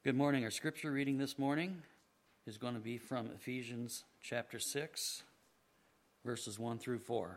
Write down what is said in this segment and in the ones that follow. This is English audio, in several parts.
Good morning. Our scripture reading this morning is going to be from Ephesians chapter 6, verses 1 through 4.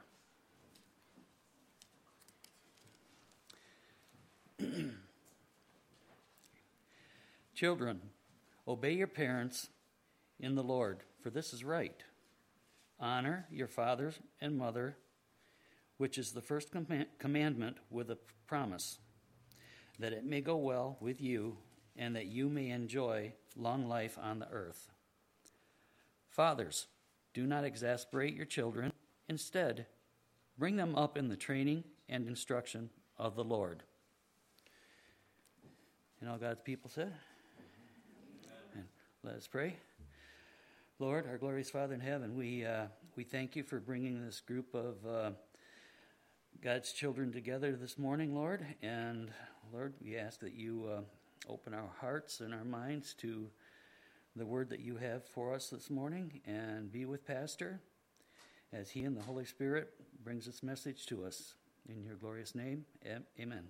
Children, obey your parents in the Lord, for this is right. Honor your father and mother, which is the first commandment with a promise, that it may go well with you and that you may enjoy long life on the earth. Fathers, do not exasperate your children. Instead, bring them up in the training and instruction of the Lord. And all God's people said? And let us pray. Lord, our glorious Father in heaven, we thank you for bringing this group of God's children together this morning, Lord. And Lord, we ask that you open our hearts and our minds to the word that you have for us this morning, and be with Pastor as he and the Holy Spirit brings this message to us. In your glorious name, amen.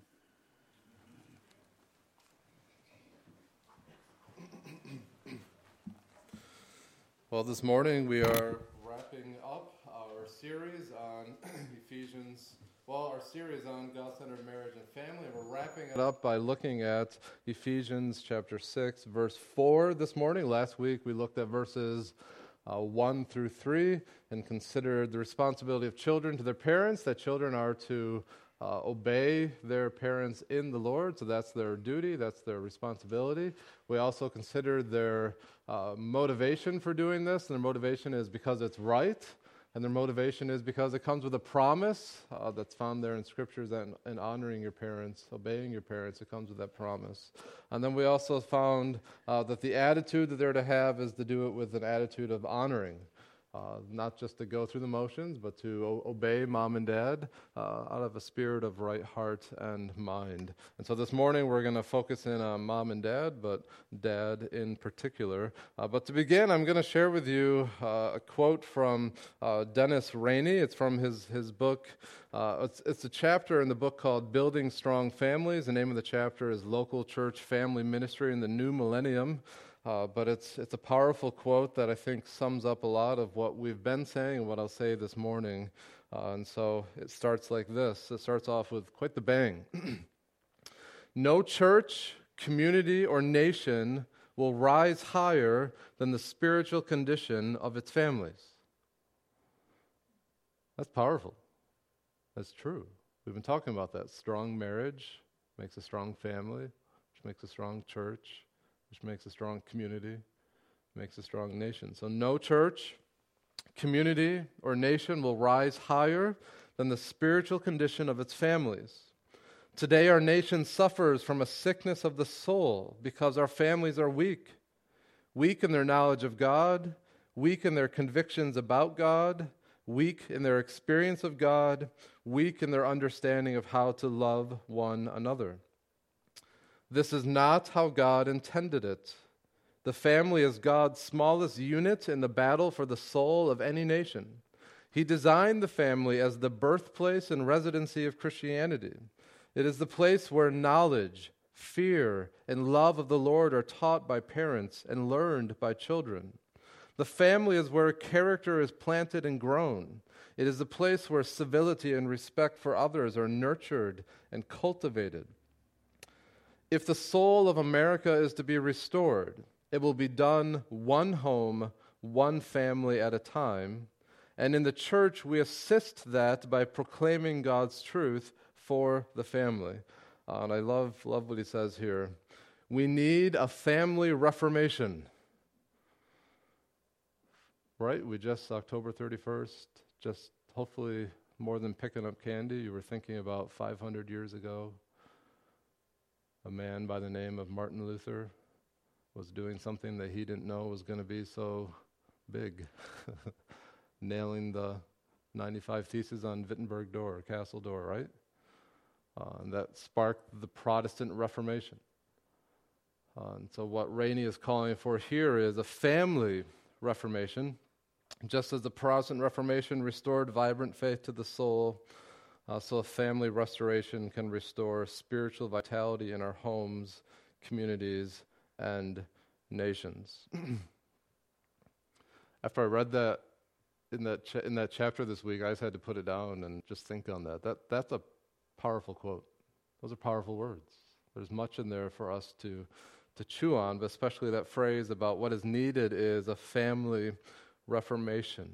Well, this morning we are wrapping up our series on Ephesians. Well, our series on God-centered marriage and family, we're wrapping it up by looking at Ephesians chapter 6, verse 4 this morning. Last week we looked at verses 1 through 3 and considered the responsibility of children to their parents, that children are to obey their parents in the Lord, so that's their duty, that's their responsibility. We also considered their motivation for doing this, and their motivation is because it's right. And their motivation is because it comes with a promise that's found there in Scriptures, that in honoring your parents, obeying your parents, it comes with that promise. And then we also found that the attitude that they're to have is to do it with an attitude of honoring. Not just to go through the motions, but to obey mom and dad out of a spirit of right heart and mind. And so this morning we're going to focus in on mom and dad, but dad in particular. But to begin, I'm going to share with you a quote from Dennis Rainey. It's from his book. It's a chapter in the book called Building Strong Families. The name of the chapter is Local Church Family Ministry in the New Millennium. But it's a powerful quote that I think sums up a lot of what we've been saying and what I'll say this morning. And so it starts like this. It starts off with quite the bang. No church, community, or nation will rise higher than the spiritual condition of its families. That's powerful. That's true. We've been talking about that. Strong marriage makes a strong family, which makes a strong church, which makes a strong community, makes a strong nation. So no church, community, or nation will rise higher than the spiritual condition of its families. Today our nation suffers from a sickness of the soul because our families are weak in their knowledge of God, weak in their convictions about God, weak in their experience of God, weak in their understanding of how to love one another. This is not how God intended it. The family is God's smallest unit in the battle for the soul of any nation. He designed the family as the birthplace and residency of Christianity. It is the place where knowledge, fear, and love of the Lord are taught by parents and learned by children. The family is where character is planted and grown. It is the place where civility and respect for others are nurtured and cultivated. If the soul of America is to be restored, it will be done one home, one family at a time. And in the church, we assist that by proclaiming God's truth for the family. And I love what he says here. We need a family reformation. Right? We just, October 31st, just hopefully more than picking up candy, you were thinking about 500 years ago. A man by the name of Martin Luther was doing something that he didn't know was going to be so big. Nailing the 95 Theses on Wittenberg door, Castle door, right? And that sparked the Protestant Reformation. And so what Rainey is calling for here is a family reformation. Just as the Protestant Reformation restored vibrant faith to the soul, so a family restoration can restore spiritual vitality in our homes, communities, and nations. After I read that in that chapter this week, I just had to put it down and just think on that. That's a powerful quote. Those are powerful words. There's much in there for us to chew on, but especially that phrase about what is needed is a family reformation.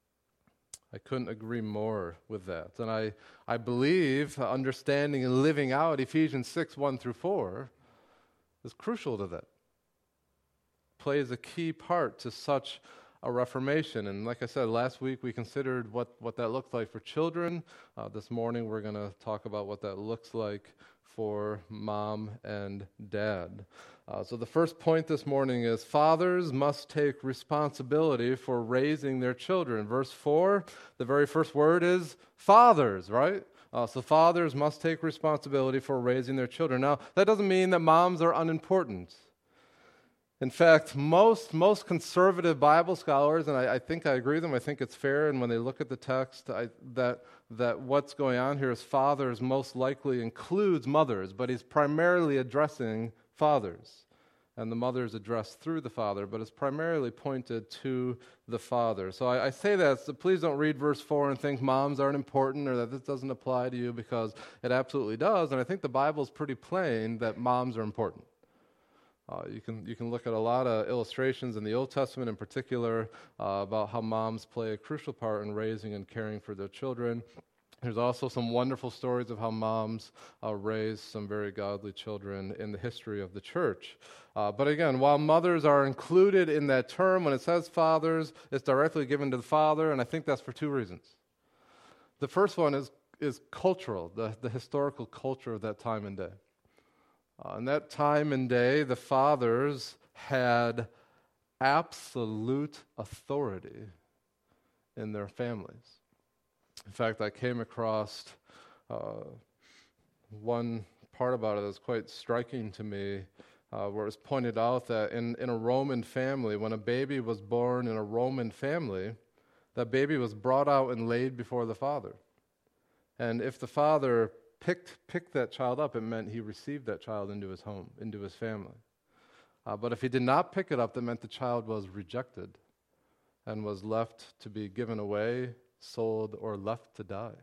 I couldn't agree more with that. And I believe understanding and living out Ephesians 6, 1 through 4 is crucial to that. Plays a key part to such a reformation. And like I said, last week we considered what that looks like for children. This morning we're going to talk about what that looks like for mom and dad. So the first point this morning is fathers must take responsibility for raising their children. Verse 4, the very first word is fathers, right? So fathers must take responsibility for raising their children. Now, that doesn't mean that moms are unimportant. In fact, most conservative Bible scholars, and I think I agree with them, I think it's fair, and when they look at the text, that what's going on here is fathers most likely includes mothers, but he's primarily addressing fathers. And the mother is addressed through the father, but it's primarily pointed to the father. So I say that, so please don't read verse 4 and think moms aren't important or that this doesn't apply to you, because it absolutely does, and I think the Bible's pretty plain that moms are important. You can look at a lot of illustrations in the Old Testament in particular about how moms play a crucial part in raising and caring for their children. There's also some wonderful stories of how moms raised some very godly children in the history of the church. But again, while mothers are included in that term, when it says fathers, it's directly given to the father, and I think that's for two reasons. The first one is cultural, the historical culture of that time and day. In that time and day, the fathers had absolute authority in their families. In fact, I came across one part about it that's quite striking to me, where it was pointed out that in a Roman family, when a baby was born in a Roman family, that baby was brought out and laid before the father. And if the father picked that child up, it meant he received that child into his home, into his family. But if he did not pick it up, that meant the child was rejected and was left to be given away, sold, or left to die.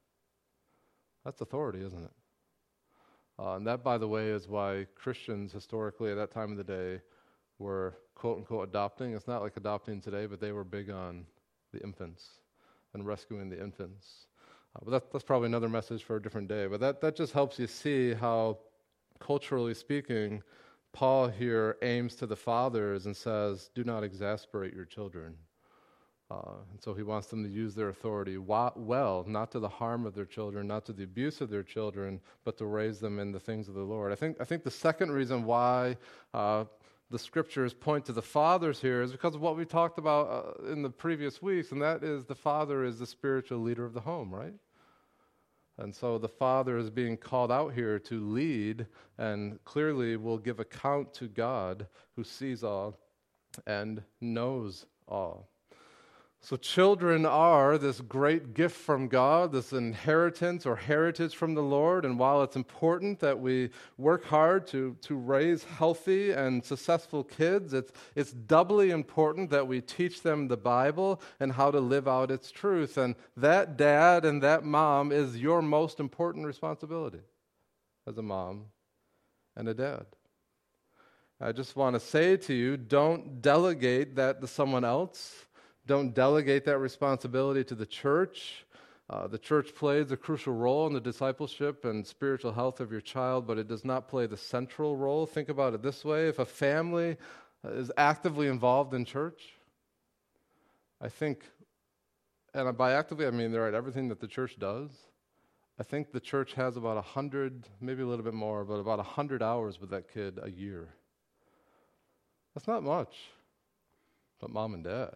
That's authority, isn't it? And that, by the way, is why Christians historically at that time of the day were quote-unquote adopting. It's not like adopting today, but they were big on the infants and rescuing the infants. But that's probably another message for a different day. But that just helps you see how, culturally speaking, Paul here aims to the fathers and says, do not exasperate your children. And so he wants them to use their authority well, not to the harm of their children, not to the abuse of their children, but to raise them in the things of the Lord. I think the second reason why the scriptures point to the fathers here is because of what we talked about in the previous weeks, and that is the father is the spiritual leader of the home, right? And so the father is being called out here to lead and clearly will give account to God who sees all and knows all. So children are this great gift from God, this inheritance or heritage from the Lord. And while it's important that we work hard to raise healthy and successful kids, it's doubly important that we teach them the Bible and how to live out its truth. And that dad and that mom is your most important responsibility as a mom and a dad. I just want to say to you, don't delegate that to someone else. Don't delegate that responsibility to the church. The church plays a crucial role in the discipleship and spiritual health of your child, but it does not play the central role. Think about it this way. If a family is actively involved in church, I think, and by actively I mean they're at everything that the church does, I think the church has about 100, maybe a little bit more, but about 100 hours with that kid a year. That's not much. But mom and dad,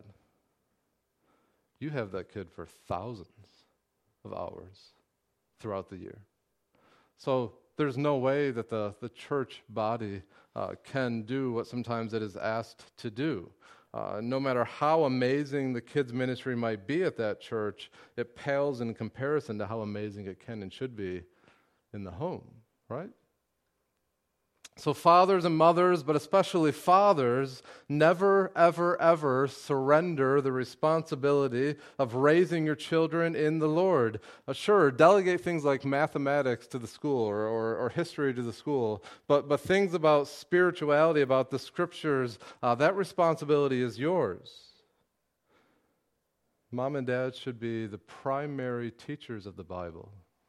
you have that kid for thousands of hours throughout the year. So there's no way that the church body can do what sometimes it is asked to do. No matter how amazing the kids' ministry might be at that church, it pales in comparison to how amazing it can and should be in the home, right? So fathers and mothers, but especially fathers, never, ever, ever surrender the responsibility of raising your children in the Lord. Sure, delegate things like mathematics to the school or history to the school, but things about spirituality, about the Scriptures, that responsibility is yours. Mom and dad should be the primary teachers of the Bible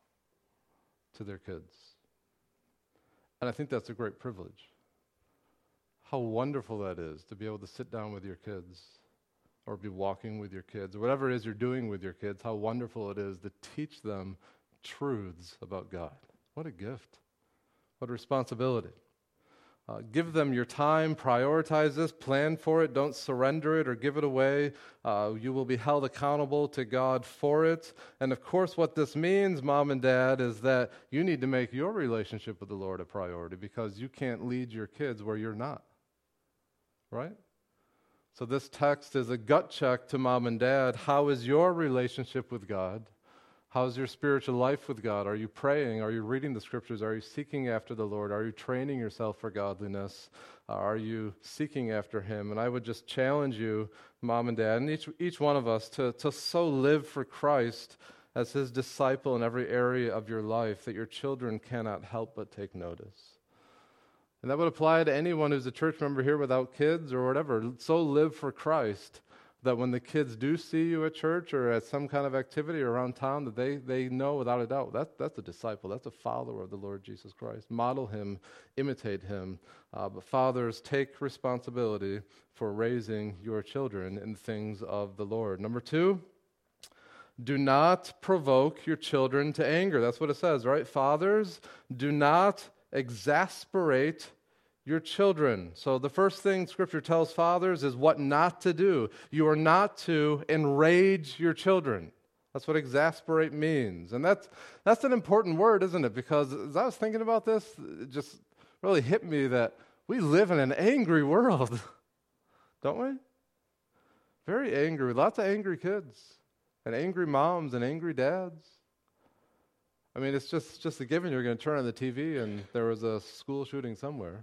to their kids. And I think that's a great privilege. How wonderful that is to be able to sit down with your kids or be walking with your kids or whatever it is you're doing with your kids. How wonderful it is to teach them truths about God. What a gift. What a responsibility. Give them your time, prioritize this, plan for it, don't surrender it or give it away. You will be held accountable to God for it. And of course, what this means, mom and dad, is that you need to make your relationship with the Lord a priority because you can't lead your kids where you're not. Right? So this text is a gut check to mom and dad. How is your relationship with God? How's your spiritual life with God? Are you praying? Are you reading the Scriptures? Are you seeking after the Lord? Are you training yourself for godliness? Are you seeking after Him? And I would just challenge you, mom and dad, and each one of us to so live for Christ as His disciple in every area of your life that your children cannot help but take notice. And that would apply to anyone who's a church member here without kids or whatever. So live for Christ that when the kids do see you at church or at some kind of activity around town, that they know without a doubt that's a disciple, that's a follower of the Lord Jesus Christ. Model Him, imitate Him. But fathers, take responsibility for raising your children in the things of the Lord. Number 2, do not provoke your children to anger. That's what it says, right? Fathers, do not exasperate your children. So the first thing Scripture tells fathers is what not to do. You are not to enrage your children. That's what exasperate means. And that's an important word, isn't it? Because as I was thinking about this, it just really hit me that we live in an angry world, don't we? Very angry. Lots of angry kids and angry moms and angry dads. I mean, it's just a given you're going to turn on the TV and there was a school shooting somewhere.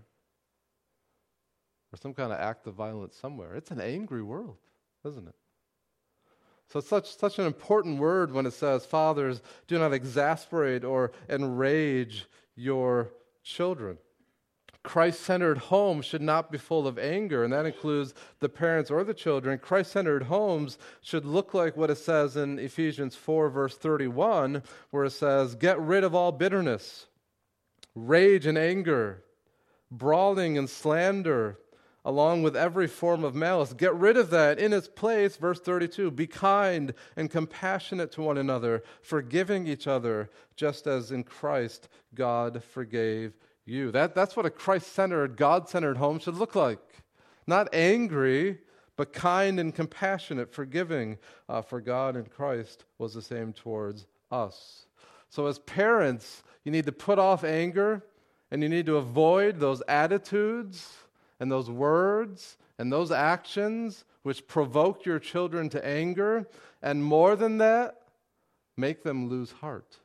Or some kind of act of violence somewhere. It's an angry world, isn't it? So it's such an important word when it says, fathers, do not exasperate or enrage your children. Christ-centered homes should not be full of anger, and that includes the parents or the children. Christ-centered homes should look like what it says in Ephesians 4, verse 31, where it says, get rid of all bitterness, rage and anger, brawling and slander, along with every form of malice. Get rid of that. In its place, verse 32, be kind and compassionate to one another, forgiving each other, just as in Christ God forgave you. That's what a Christ-centered, God-centered home should look like. Not angry, but kind and compassionate, forgiving, for God in Christ was the same towards us. So as parents, you need to put off anger, and you need to avoid those attitudes and those words and those actions which provoke your children to anger, and more than that, make them lose heart.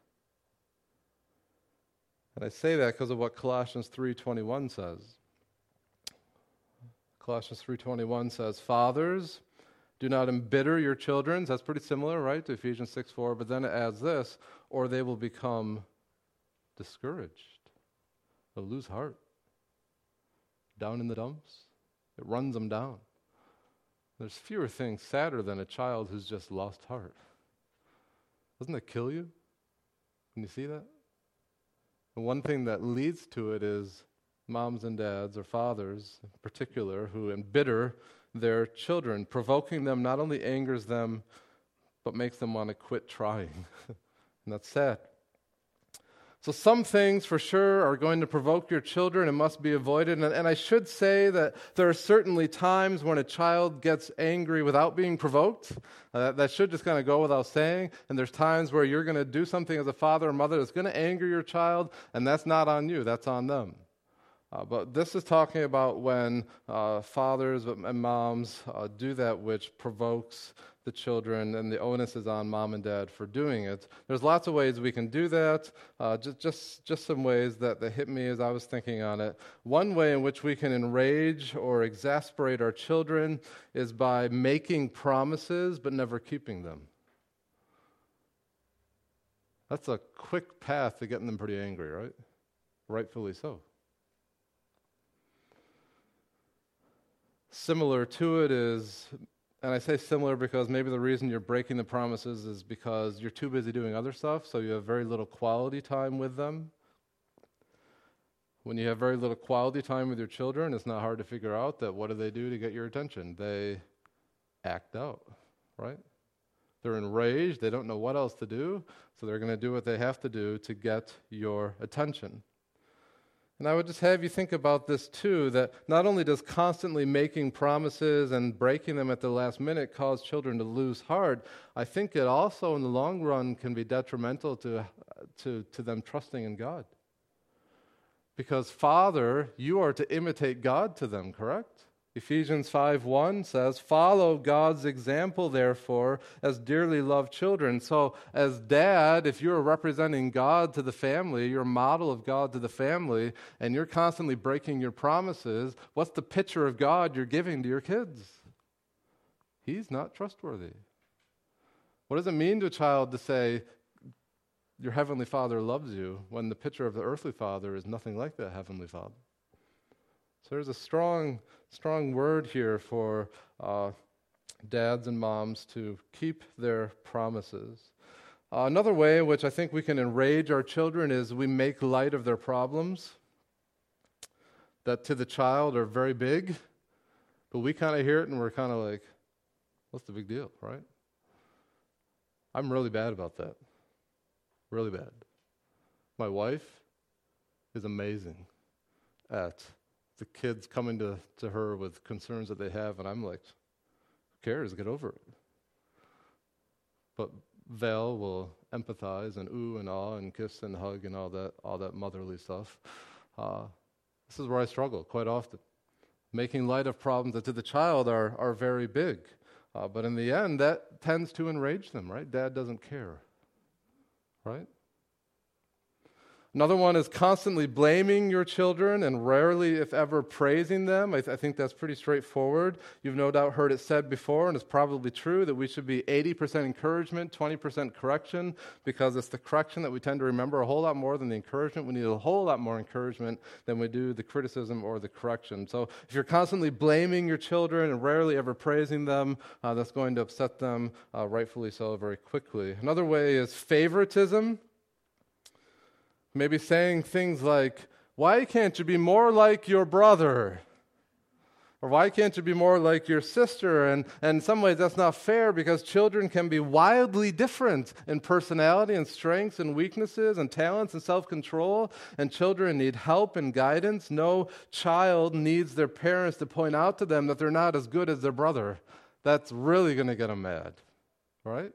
And I say that because of what Colossians 3:21 says. Colossians 3:21 says, fathers, do not embitter your children. That's pretty similar, right, to Ephesians 6:4, but then it adds this, or they will become discouraged. They'll lose heart. Down in the dumps. It runs them down. There's fewer things sadder than a child who's just lost heart. Doesn't that kill you when you see that? And one thing that leads to it is moms and dads, or fathers in particular, who embitter their children. Provoking them not only angers them, but makes them want to quit trying. And that's sad. So some things for sure are going to provoke your children and must be avoided. And I should say that there are certainly times when a child gets angry without being provoked. That should just kind of go without saying. And there's times where you're going to do something as a father or mother that's going to anger your child, and that's not on you, that's on them. But this is talking about when fathers and moms do that which provokes the children, and the onus is on mom and dad for doing it. There's lots of ways we can do that. Just some ways that hit me as I was thinking on it. One way in which we can enrage or exasperate our children is by making promises but never keeping them. That's a quick path to getting them pretty angry, right? Rightfully so. Similar to it is, and I say similar because maybe the reason you're breaking the promises is because you're too busy doing other stuff, so you have very little quality time with them. When you have very little quality time with your children, it's not hard to figure out that what do they do to get your attention? They act out, right? They're enraged, they don't know what else to do, so they're going to do what they have to do to get your attention. And I would just have you think about this too, that not only does constantly making promises and breaking them at the last minute cause children to lose heart, I think it also in the long run can be detrimental to them trusting in God. Because Father, you are to imitate God to them, correct? Ephesians 5:1 says, "Follow God's example, therefore, as dearly loved children." So as dad, if you're representing God to the family, you're a model of God to the family, and you're constantly breaking your promises, what's the picture of God you're giving to your kids? He's not trustworthy. What does it mean to a child to say, your heavenly Father loves you, when the picture of the earthly father is nothing like that heavenly Father? So there's a strong word here for dads and moms to keep their promises. Another way in which I think we can enrage our children is we make light of their problems that to the child are very big, but we kind of hear it and we're kind of like, what's the big deal, right? I'm really bad about that. Really bad. My wife is amazing at the kids coming to her with concerns that they have, and I'm like, who cares? Get over it. But Val will empathize and ooh and ah and kiss and hug and all that motherly stuff. This is where I struggle quite often. Making light of problems that to the child are very big. But in the end, that tends to enrage them, right? Dad doesn't care, right? Another one is constantly blaming your children and rarely, if ever, praising them. I think that's pretty straightforward. You've no doubt heard it said before, and it's probably true, that we should be 80% encouragement, 20% correction, because it's the correction that we tend to remember a whole lot more than the encouragement. We need a whole lot more encouragement than we do the criticism or the correction. So if you're constantly blaming your children and rarely ever praising them, that's going to upset them, rightfully so, very quickly. Another way is favoritism. Maybe saying things like, why can't you be more like your brother? Or why can't you be more like your sister? And in some ways that's not fair, because children can be wildly different in personality and strengths and weaknesses and talents and self-control. And children need help and guidance. No child needs their parents to point out to them that they're not as good as their brother. That's really going to get them mad, right?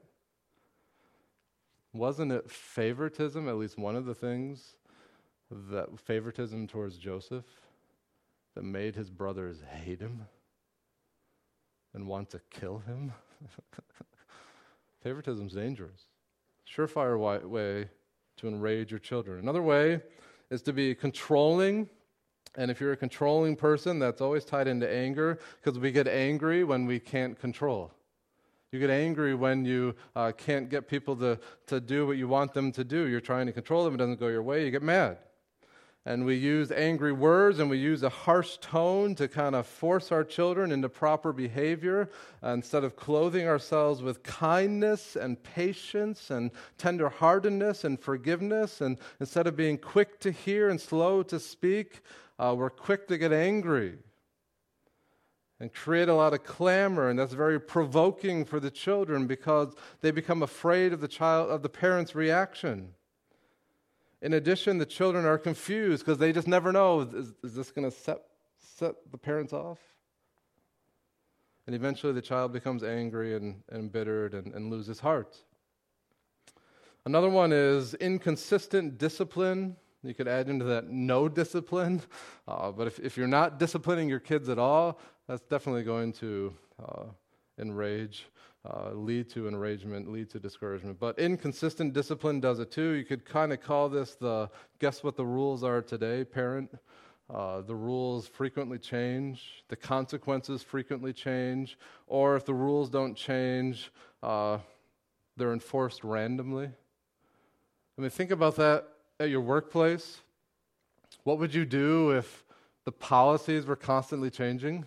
Wasn't it favoritism, at least one of the things, that favoritism towards Joseph, that made his brothers hate him and want to kill him? Favoritism is dangerous. Surefire way to enrage your children. Another way is to be controlling. And if you're a controlling person, that's always tied into anger, because we get angry when we can't control. You get angry when you can't get people to do what you want them to do. You're trying to control them, it doesn't go your way, you get mad. And we use angry words and we use a harsh tone to kind of force our children into proper behavior, instead of clothing ourselves with kindness and patience and tenderheartedness and forgiveness. And instead of being quick to hear and slow to speak, we're quick to get angry and create a lot of clamor, and that's very provoking for the children because they become afraid of the parent's reaction. In addition, the children are confused because they just never know, is this going to set the parents off? And eventually the child becomes angry and embittered and loses heart. Another one is inconsistent discipline. You could add into that no discipline. But if you're not disciplining your kids at all, that's definitely going to enrage, lead to enragement, lead to discouragement. But inconsistent discipline does it too. You could kind of call this the guess what the rules are today, parent. The rules frequently change. The consequences frequently change. Or if the rules don't change, they're enforced randomly. I mean, think about that at your workplace. What would you do if the policies were constantly changing?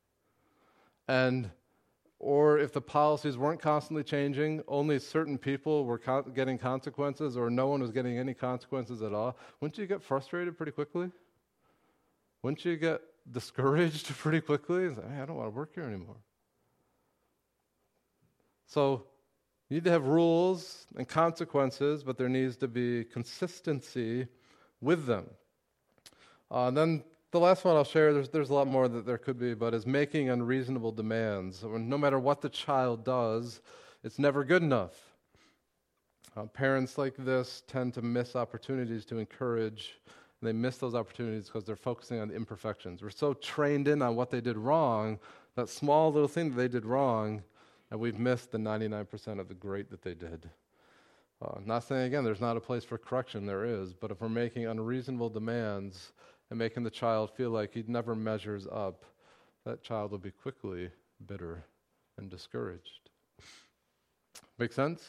Or if the policies weren't constantly changing, only certain people were getting consequences, or no one was getting any consequences at all, wouldn't you get frustrated pretty quickly? Wouldn't you get discouraged pretty quickly? Say, hey, I don't want to work here anymore. So you need to have rules and consequences, but there needs to be consistency with them. Then the last one I'll share, there's a lot more that there could be, but is making unreasonable demands. No matter what the child does, it's never good enough. Parents like this tend to miss opportunities to encourage. They miss those opportunities because they're focusing on the imperfections. We're so trained in on what they did wrong, that small little thing that they did wrong, and we've missed the 99% of the great that they did. Not saying, again, there's not a place for correction. There is. But if we're making unreasonable demands and making the child feel like he never measures up, that child will be quickly bitter and discouraged. Make sense?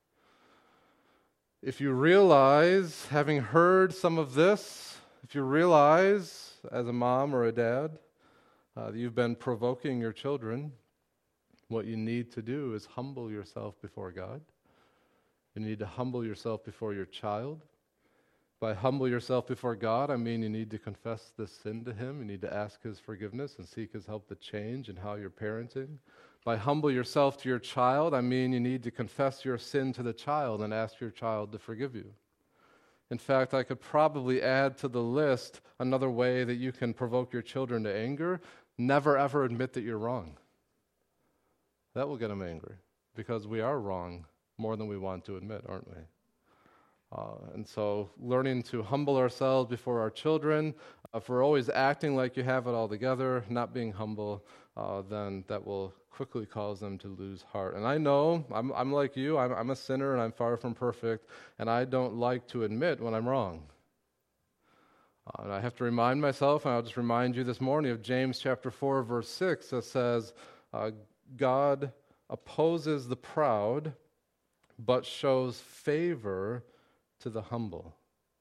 If you realize, having heard some of this, if you realize as a mom or a dad that you've been provoking your children, what you need to do is humble yourself before God. You need to humble yourself before your child. By humble yourself before God, I mean you need to confess this sin to Him. You need to ask His forgiveness and seek His help to change in how you're parenting. By humble yourself to your child, I mean you need to confess your sin to the child and ask your child to forgive you. In fact, I could probably add to the list another way that you can provoke your children to anger. Never ever admit that you're wrong. That will get them angry because we are wrong more than we want to admit, aren't we? And so learning to humble ourselves before our children, if we're always acting like you have it all together, not being humble, then that will quickly cause them to lose heart. And I know, I'm like you, I'm a sinner and I'm far from perfect, and I don't like to admit when I'm wrong. And I have to remind myself, and I'll just remind you this morning of James chapter 4, verse 6, that says, God opposes the proud, but shows favor to the humble.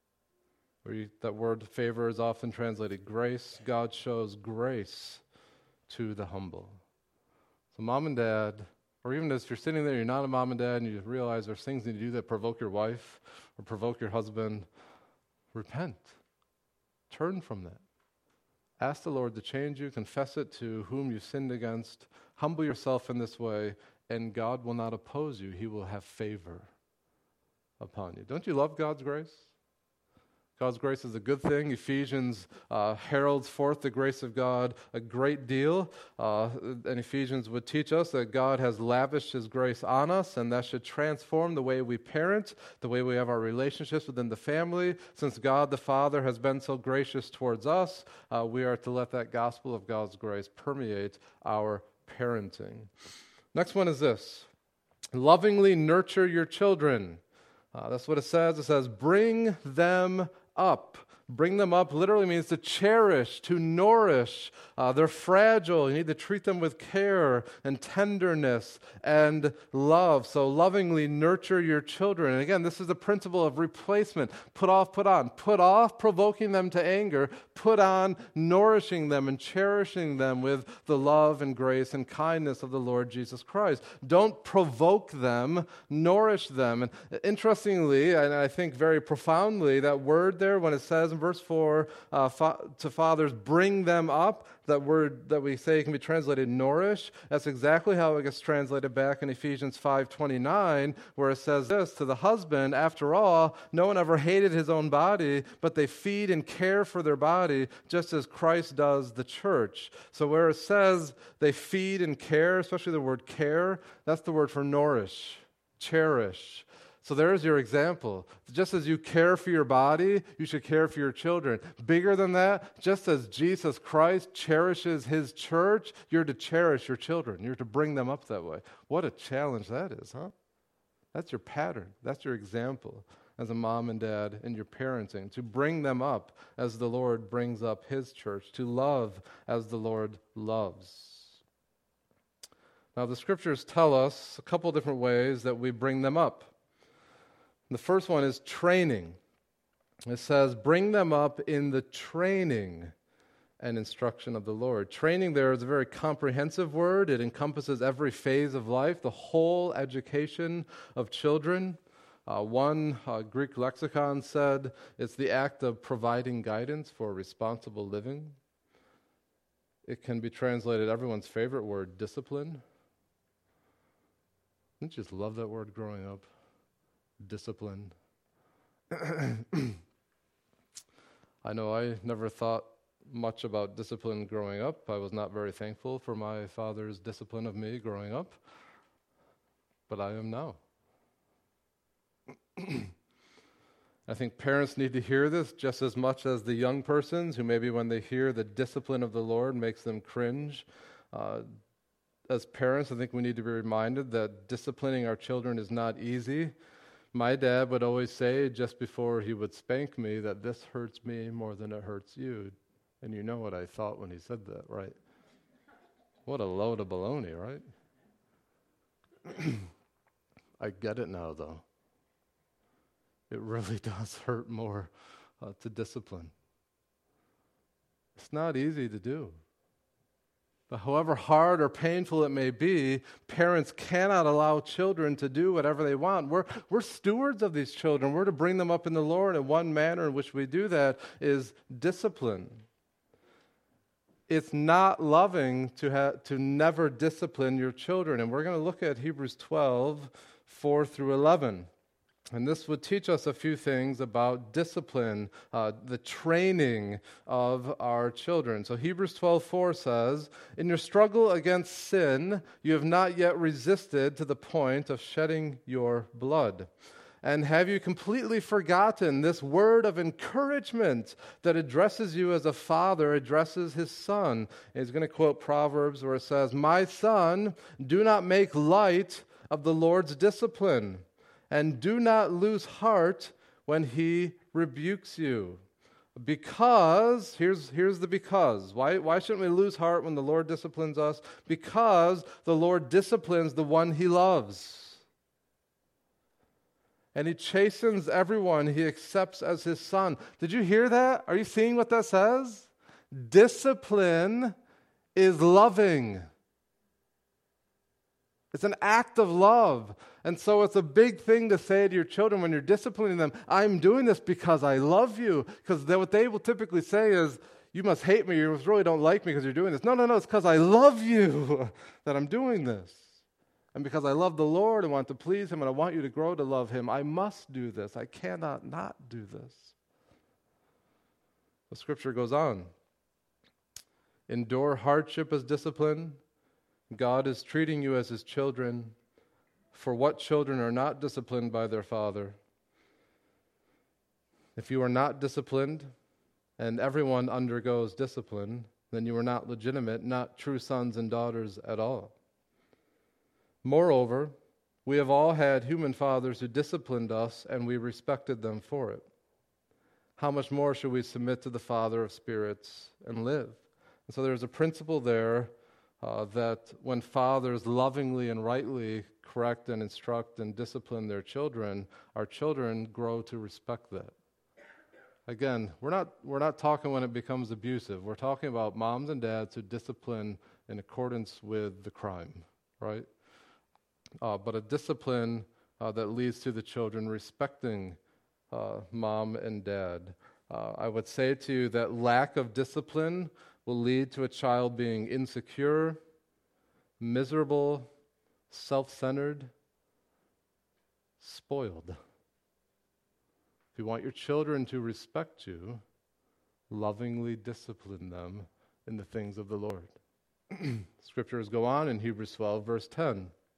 That word favor is often translated grace. God shows grace to the humble. So mom and dad, or even if you're sitting there, you're not a mom and dad, and you realize there's things you need to do that provoke your wife or provoke your husband, repent. Turn from that. Ask the Lord to change you, confess it to whom you sinned against, humble yourself in this way, and God will not oppose you. He will have favor upon you. Don't you love God's grace? God's grace is a good thing. Ephesians heralds forth the grace of God a great deal. And Ephesians would teach us that God has lavished His grace on us, and that should transform the way we parent, the way we have our relationships within the family. Since God the Father has been so gracious towards us, we are to let that gospel of God's grace permeate our parenting. Next one is this: lovingly nurture your children. That's what it says. It says, bring them up. Bring them up literally means to cherish, to nourish. They're fragile. You need to treat them with care and tenderness and love. So lovingly nurture your children. And again, this is the principle of replacement. Put off, put on. Put off provoking them to anger. Put on nourishing them and cherishing them with the love and grace and kindness of the Lord Jesus Christ. Don't provoke them, nourish them. And interestingly, and I think very profoundly, that word there, when it says in verse 4, to fathers, bring them up, that word that we say can be translated nourish, that's exactly how it gets translated back in Ephesians 5:29, where it says this, to the husband, after all, no one ever hated his own body, but they feed and care for their body, just as Christ does the church. So where it says they feed and care, especially the word care, that's the word for nourish, cherish. So there's your example. Just as you care for your body, you should care for your children. Bigger than that, just as Jesus Christ cherishes his church, you're to cherish your children. You're to bring them up that way. What a challenge that is, huh? That's your pattern. That's your example as a mom and dad in your parenting, to bring them up as the Lord brings up his church, to love as the Lord loves. Now, the scriptures tell us a couple different ways that we bring them up. The first one is training. It says, bring them up in the training and instruction of the Lord. Training there is a very comprehensive word. It encompasses every phase of life, the whole education of children. One Greek lexicon said it's the act of providing guidance for responsible living. It can be translated, everyone's favorite word, discipline. Didn't you just love that word growing up? Discipline. I know I never thought much about discipline growing up. I was not very thankful for my father's discipline of me growing up, but I am now. I think parents need to hear this just as much as the young persons who maybe when they hear the discipline of the Lord makes them cringe. As parents, I think we need to be reminded that disciplining our children is not easy. My dad would always say just before he would spank me that this hurts me more than it hurts you. And you know what I thought when he said that, right? What a load of baloney, right? I get it now, though. It really does hurt more to discipline. It's not easy to do. But however hard or painful it may be, parents cannot allow children to do whatever they want. We're stewards of these children. We're to bring them up in the Lord, and one manner in which we do that is discipline. It's not loving to never discipline your children. And we're going to look at Hebrews 12, 4 through 11. And this would teach us a few things about discipline, the training of our children. So Hebrews 12:4 says, in your struggle against sin, you have not yet resisted to the point of shedding your blood. And have you completely forgotten this word of encouragement that addresses you as a father addresses his son? And he's going to quote Proverbs where it says, my son, do not make light of the Lord's discipline, and do not lose heart when he rebukes you. Because, here's the because. Why shouldn't we lose heart when the Lord disciplines us? Because the Lord disciplines the one he loves. And he chastens everyone he accepts as his son. Did you hear that? Are you seeing what that says? Discipline is loving. It's an act of love. And so it's a big thing to say to your children when you're disciplining them, I'm doing this because I love you. Because what they will typically say is, you must hate me, you really don't like me because you're doing this. No, it's because I love you that I'm doing this. And because I love the Lord and want to please him and I want you to grow to love him, I must do this. I cannot not do this. The scripture goes on. Endure hardship as discipline. God is treating you as his children. For what children are not disciplined by their father? If you are not disciplined, and everyone undergoes discipline, then you are not legitimate, not true sons and daughters at all. Moreover, we have all had human fathers who disciplined us, and we respected them for it. How much more should we submit to the Father of spirits and live? And so there's a principle there that when fathers lovingly and rightly correct and instruct and discipline their children, our children grow to respect that. Again, we're not talking when it becomes abusive. We're talking about moms and dads who discipline in accordance with the crime, right? But a discipline that leads to the children respecting mom and dad. I would say to you that lack of discipline will lead to a child being insecure, miserable, self-centered, spoiled. If you want your children to respect you, lovingly discipline them in the things of the Lord. Scriptures go on in Hebrews 12, verse 10.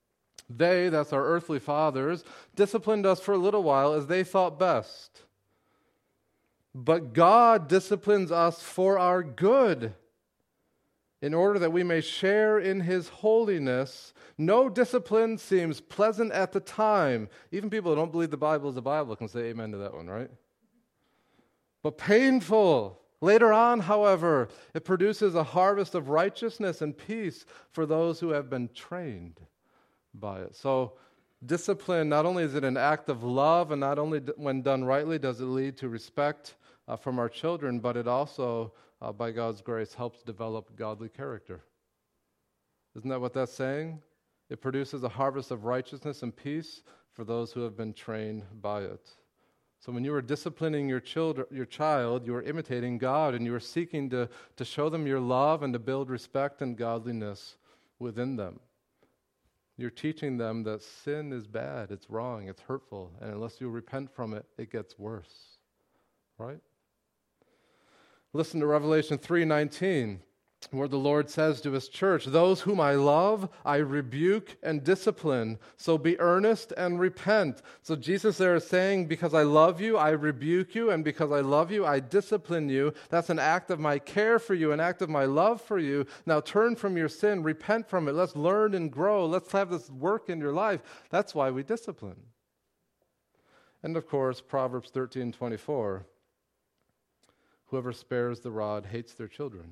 They, that's our earthly fathers, disciplined us for a little while as they thought best. But God disciplines us for our good, in order that we may share in His holiness. No discipline seems pleasant at the time. Even people who don't believe the Bible is the Bible can say amen to that one, right? But painful. Later on, however, it produces a harvest of righteousness and peace for those who have been trained by it. So discipline, not only is it an act of love, and not only when done rightly does it lead to respect from our children, but it also, by God's grace, helps develop godly character. Isn't that what that's saying? It produces a harvest of righteousness and peace for those who have been trained by it. So when you are disciplining your child, you are imitating God, and you are seeking to show them your love and to build respect and godliness within them. You're teaching them that sin is bad, it's wrong, it's hurtful, and unless you repent from it, it gets worse. Right? Listen to Revelation 3:19, where the Lord says to His church, "Those whom I love, I rebuke and discipline. So be earnest and repent." So Jesus there is saying, because I love you, I rebuke you, and because I love you, I discipline you. That's an act of my care for you, an act of my love for you. Now turn from your sin, repent from it. Let's learn and grow. Let's have this work in your life. That's why we discipline. And of course, Proverbs 13:24, whoever spares the rod hates their children,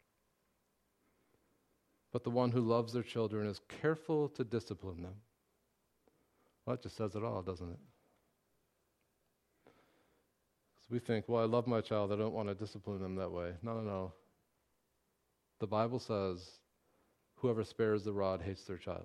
but the one who loves their children is careful to discipline them. Well, that just says it all, doesn't it? So we think, well, I love my child, I don't want to discipline them that way. No. The Bible says, whoever spares the rod hates their child.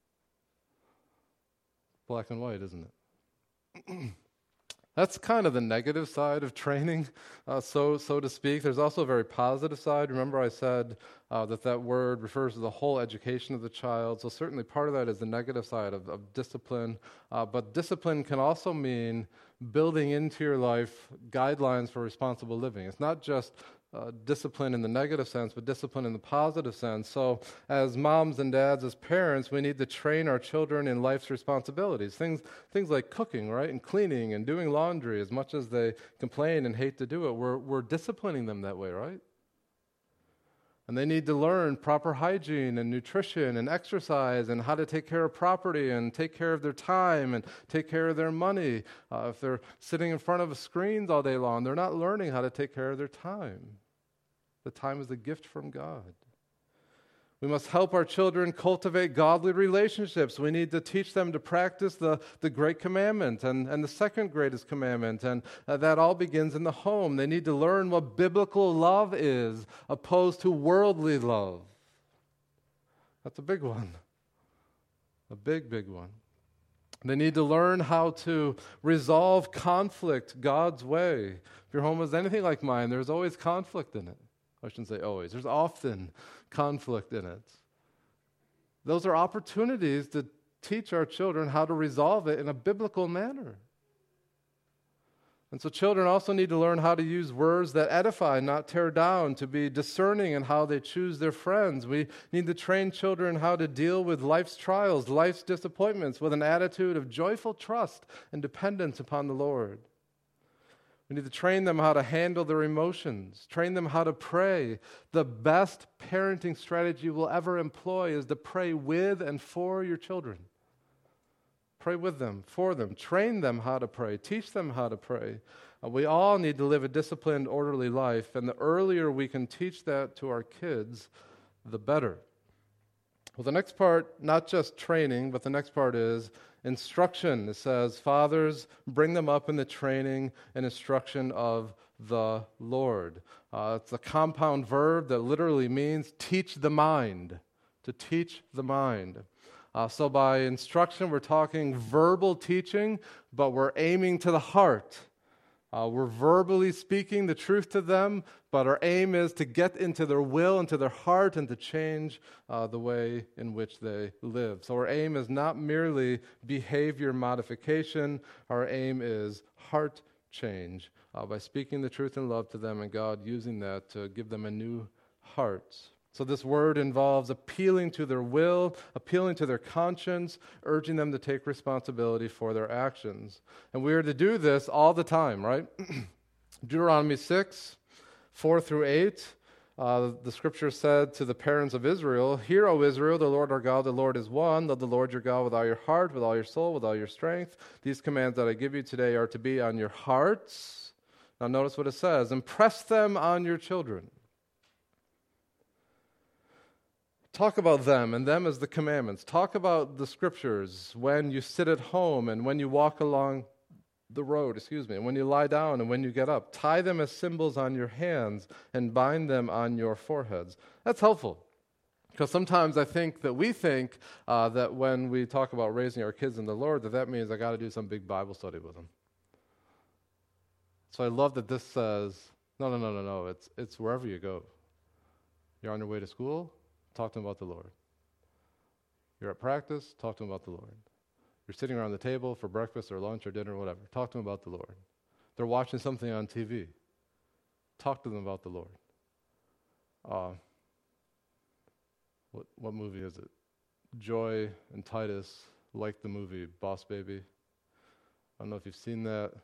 Black and white, isn't it? That's kind of the negative side of training, so to speak. There's also a very positive side. Remember I said that word refers to the whole education of the child. So certainly part of that is the negative side of discipline. But discipline can also mean building into your life guidelines for responsible living. It's not just discipline in the negative sense, but discipline in the positive sense. So as moms and dads, as parents, we need to train our children in life's responsibilities. Things like cooking, right, and cleaning and doing laundry. As much as they complain and hate to do it, we're disciplining them that way, right? And they need to learn proper hygiene and nutrition and exercise and how to take care of property and take care of their time and take care of their money. If they're sitting in front of screens all day long, they're not learning how to take care of their time. The time is a gift from God. We must help our children cultivate godly relationships. We need to teach them to practice the great commandment and the second greatest commandment, and that all begins in the home. They need to learn what biblical love is, opposed to worldly love. That's a big one. A big one. They need to learn how to resolve conflict God's way. If your home is anything like mine, there's always conflict in it. I shouldn't say always. There's often conflict in it. Those are opportunities to teach our children how to resolve it in a biblical manner. And so children also need to learn how to use words that edify, not tear down, to be discerning in how they choose their friends. We need to train children how to deal with life's trials, life's disappointments, with an attitude of joyful trust and dependence upon the Lord. We need to train them how to handle their emotions, train them how to pray. The best parenting strategy we'll ever employ is to pray with and for your children. Pray with them, for them. Train them how to pray. Teach them how to pray. We all need to live a disciplined, orderly life, and the earlier we can teach that to our kids, the better. Well, the next part, not just training, but the next part is instruction. It says, fathers, bring them up in the training and instruction of the Lord. It's a compound verb that literally means teach the mind, to teach the mind. So by instruction, we're talking verbal teaching, but we're aiming to the heart. We're verbally speaking the truth to them, but our aim is to get into their will, into their heart, and to change the way in which they live. So our aim is not merely behavior modification. Our aim is heart change by speaking the truth in love to them, and God using that to give them a new heart. So this word involves appealing to their will, appealing to their conscience, urging them to take responsibility for their actions. And we are to do this all the time, right? Deuteronomy 6, 4 through 8, the scripture said to the parents of Israel, "Hear, O Israel, the Lord our God, the Lord is one. Love the Lord your God with all your heart, with all your soul, with all your strength. These commands that I give you today are to be on your hearts." Now notice what it says. "Impress them on your children." Talk about them, and them as the commandments. Talk about the scriptures when you sit at home and when you walk along the road, and when you lie down and when you get up. Tie them as symbols on your hands and bind them on your foreheads. That's helpful, because sometimes I think that we think that when we talk about raising our kids in the Lord, that means I got to do some big Bible study with them. So I love that this says, no. It's wherever you go. You're on your way to school, talk to them about the Lord. You're at practice, talk to them about the Lord. You're sitting around the table for breakfast or lunch or dinner or whatever, talk to them about the Lord. They're watching something on TV, talk to them about the Lord. What movie is it? Joy and Titus like the movie Boss Baby. I don't know if you've seen that.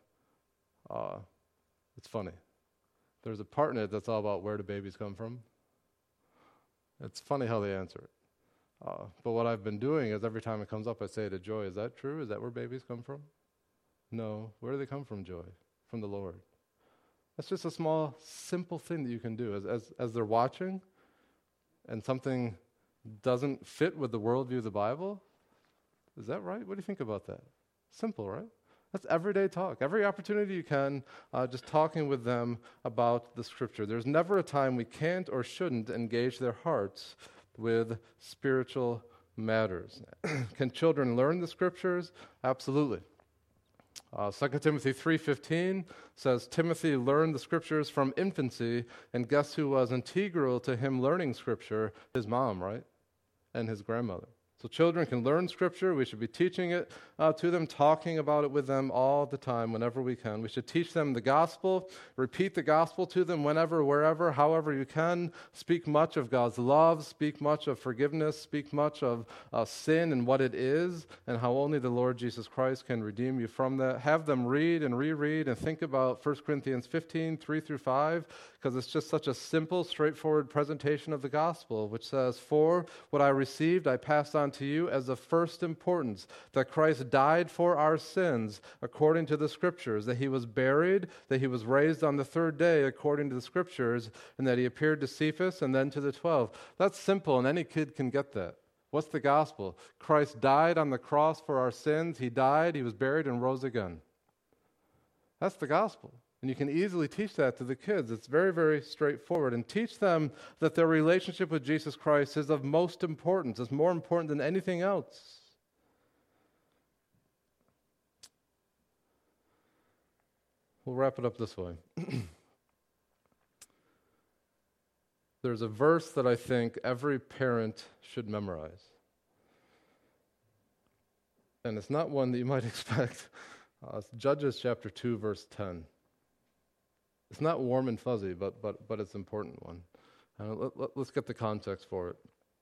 It's funny. There's a part in it that's all about where do babies come from. It's funny how they answer it. But what I've been doing is every time it comes up, I say to Joy, "Is that true? Is that where babies come from?" "No." "Where do they come from, Joy?" "From the Lord." That's just a small, simple thing that you can do. As they're watching and something doesn't fit with the worldview of the Bible, is that right? What do you think about that? Simple, right? That's everyday talk. Every opportunity you can, just talking with them about the Scripture. There's never a time we can't or shouldn't engage their hearts with spiritual matters. Can children learn the Scriptures? Absolutely. 2 Timothy 3:15 says, "Timothy learned the Scriptures from infancy," and guess who was integral to him learning Scripture? His mom, right? And his grandmother. So children can learn Scripture. We should be teaching it to them, talking about it with them all the time, whenever we can. We should teach them the gospel, repeat the gospel to them whenever, wherever, however you can. Speak much of God's love, speak much of forgiveness, speak much of sin and what it is, and how only the Lord Jesus Christ can redeem you from that. Have them read and reread and think about 1 Corinthians 15, 3 through 5, because it's just such a simple, straightforward presentation of the gospel, which says, "For what I received, I passed on to you as of first importance, that Christ died for our sins according to the Scriptures, that he was buried, that he was raised on the third day according to the Scriptures, and that he appeared to Cephas and then to the 12. That's simple, and any kid can get that. What's the gospel? Christ died on the cross for our sins. He died, he was buried, and rose again. That's the gospel. And you can easily teach that to the kids. It's very, very straightforward. And teach them that their relationship with Jesus Christ is of most importance. It's more important than anything else. We'll wrap it up this way. There's a verse that I think every parent should memorize. And it's not one that you might expect. It's Judges chapter 2, verse 10. It's not warm and fuzzy, but it's an important one. Let's get the context for it.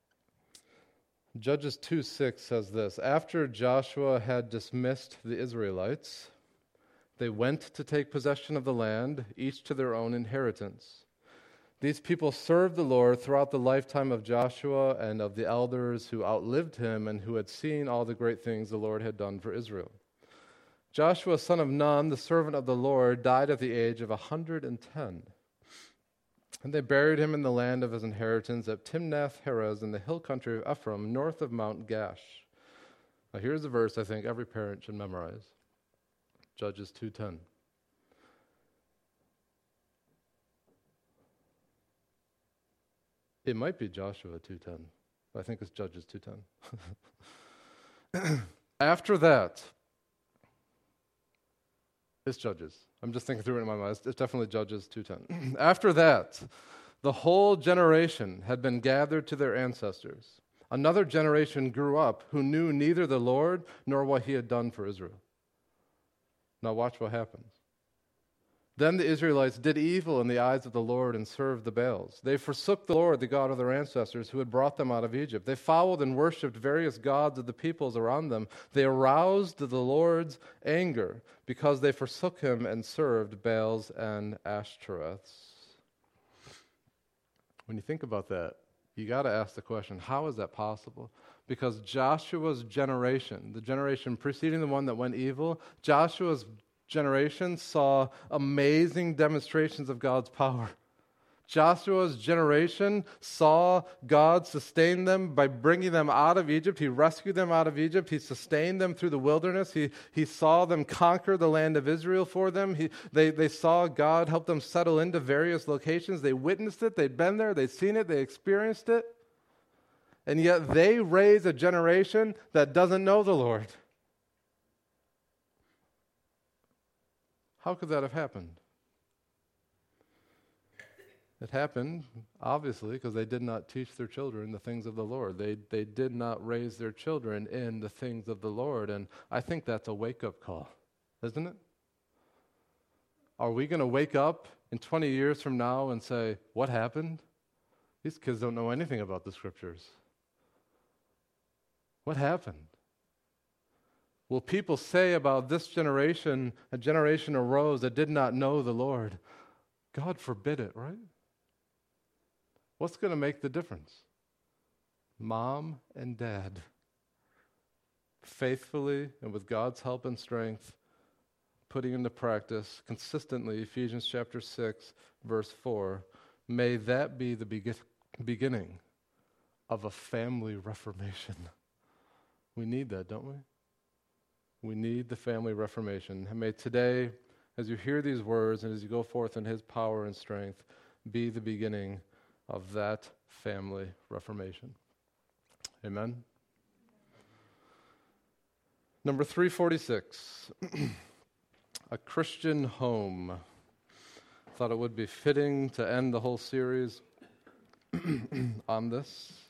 Judges 2:6 says this: "After Joshua had dismissed the Israelites, they went to take possession of the land, each to their own inheritance. These people served the Lord throughout the lifetime of Joshua and of the elders who outlived him and who had seen all the great things the Lord had done for Israel. Joshua, son of Nun, the servant of the Lord, died at the age of 110. And they buried him in the land of his inheritance at Timnath-Heres in the hill country of Ephraim, north of Mount Gash." Now here's a verse I think every parent should memorize. Judges 2:10. It might be Joshua 2:10, but I think it's Judges 2:10. After that, it's Judges. I'm just thinking through it in my mind. It's definitely Judges 2:10. After that, the whole generation had been gathered to their ancestors. Another generation grew up who knew neither the Lord nor what he had done for Israel. Now watch what happens. Then the Israelites did evil in the eyes of the Lord and served the Baals. They forsook the Lord, the God of their ancestors, who had brought them out of Egypt. They followed and worshipped various gods of the peoples around them. They aroused the Lord's anger because they forsook him and served Baals and Ashtoreths. When you think about that, you got to ask the question, how is that possible? Because Joshua's generation, the generation preceding the one that went evil, Joshua's generation saw amazing demonstrations of God's power. Joshua's generation saw God sustain them by bringing them out of Egypt. He rescued them out of Egypt. He sustained them through the wilderness. He saw them conquer the land of Israel for them. They saw God help them settle into various locations. They witnessed it. They'd been there. They'd seen it. They experienced it. And yet they raise a generation that doesn't know the Lord. How could that have happened? It happened, obviously, because they did not teach their children the things of the Lord. They did not raise their children in the things of the Lord. And I think that's a wake-up call, isn't it? Are we going to wake up in 20 years from now and say, what happened? These kids don't know anything about the Scriptures. What happened? Will people say about this generation, a generation arose that did not know the Lord? God forbid it, right? What's going to make the difference? Mom and dad, faithfully and with God's help and strength, putting into practice consistently, Ephesians chapter 6, verse 4, may that be the beginning of a family reformation. We need that, don't we? We need the family reformation. And may today, as you hear these words and as you go forth in his power and strength, be the beginning of that family reformation. Amen? Number 346, a Christian home. Thought it would be fitting to end the whole series on this.